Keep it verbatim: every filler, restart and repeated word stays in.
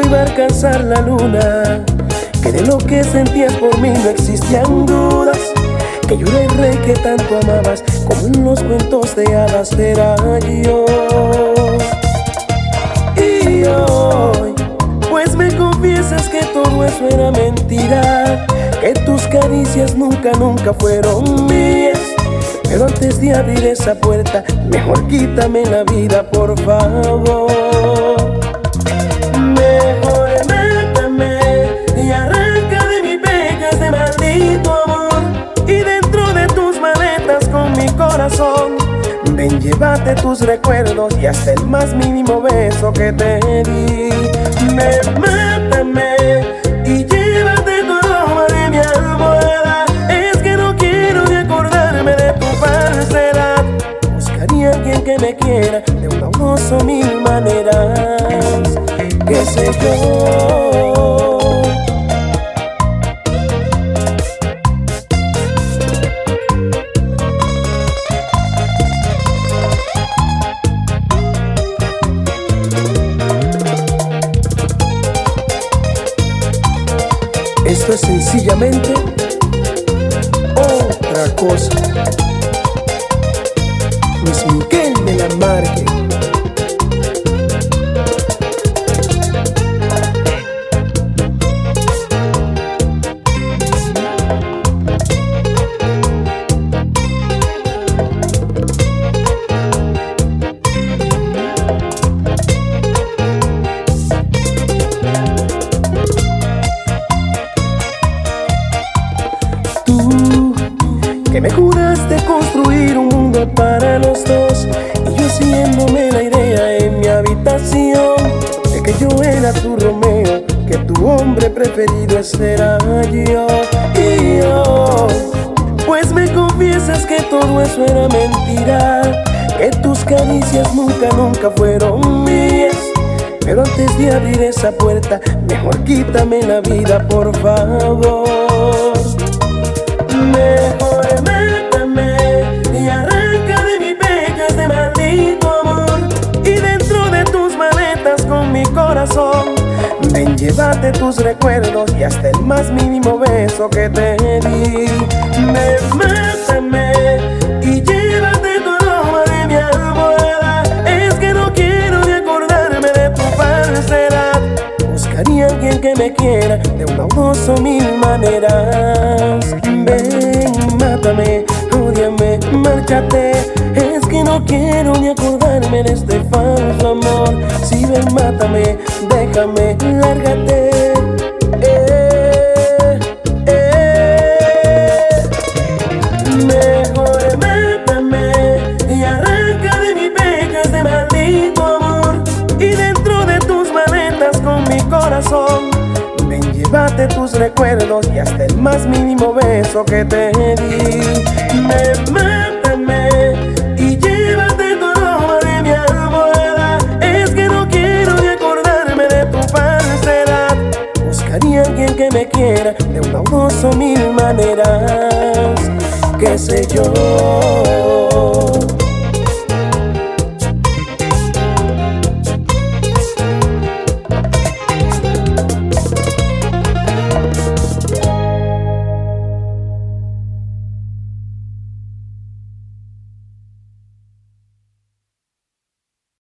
iba a alcanzar la luna, que de lo que sentías por mí no existían dudas, que yo era el rey que tanto amabas, como en los cuentos de hadas era yo. Y hoy, pues me confiesas que todo eso era mentira, que tus caricias nunca, nunca fueron mías. Pero antes de abrir esa puerta, mejor quítame la vida, por favor. Mejor mátame y arranca de mi pecho este maldito amor. Y dentro de tus maletas con mi corazón, ven, llévate tus recuerdos y hasta el más mínimo beso que te di. Me, mátame y llévate tu aroma de mi almohada. Es que no quiero ni acordarme de tu falsedad. Buscaría a alguien que me quiera de una o dos o mil maneras, qué sé yo. Esto es sencillamente otra cosa. Luis Miguel de la Marque. Que me juraste construir un mundo para los dos, y yo siguiéndome la idea en mi habitación, de que yo era tu Romeo, que tu hombre preferido ese era yo. Y yo, pues me confiesas que todo eso era mentira, que tus caricias nunca, nunca fueron mías. Pero antes de abrir esa puerta, mejor quítame la vida, por favor. Mejor mátame y arranca de mi pecho este maldito amor. Y dentro de tus maletas con mi corazón, ven, llévate tus recuerdos y hasta el más mínimo beso que te di. Me, mátame y llévate tu aroma de mi almohada. Es que no quiero ni acordarme de tu falsedad. Buscaría a alguien que me quiera de una o dos o mil maneras. Ven, mátame, ódiame, márchate. Es que no quiero ni acordarme de este falso amor. Si ven, mátame, déjame, lárgate. eh, eh. Mejor mátame y arranca de mi pecho este maldito amor. Y dentro de tus maletas con mi corazón, ven, llévate tus recuerdos y hasta el más mínimo beso que te di. Me, mátame y llévate tu aroma de mi almohada. Es que no quiero ni acordarme de tu falsedad. Buscaría a alguien que me quiera de una o dos o mil maneras, qué sé yo.